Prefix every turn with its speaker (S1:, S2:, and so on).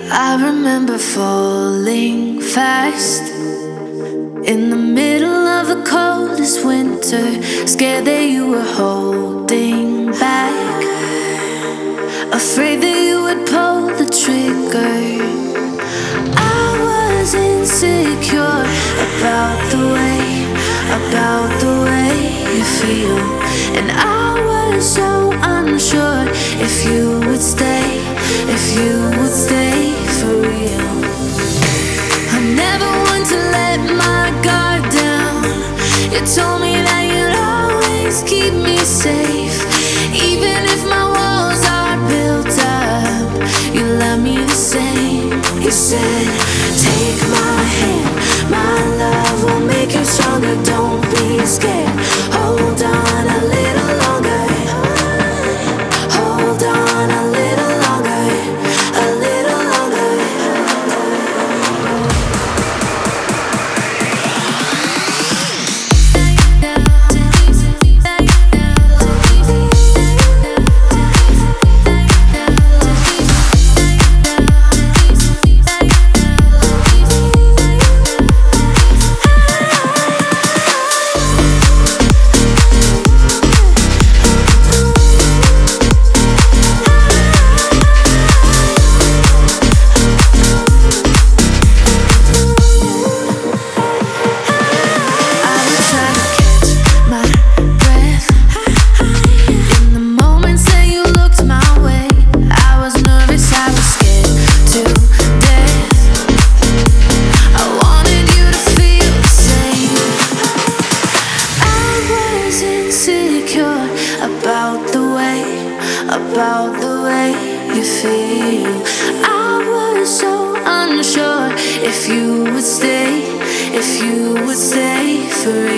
S1: I remember falling fast in the middle of the coldest winter, scared that you were holding back, afraid that you would pull the trigger. I was insecure about the way you feel, and I was so unsure if you would stay, for real. I'm never one to let my guard down. You told me that you'd always keep me safe, even if my walls are built up. You love me the same. You said, take my hand, my love will make you stronger. Don't be scared. Hold on a little longer. Hold on a little longer. A little longer. About the way you feel. I was so unsure if you would stay, for real.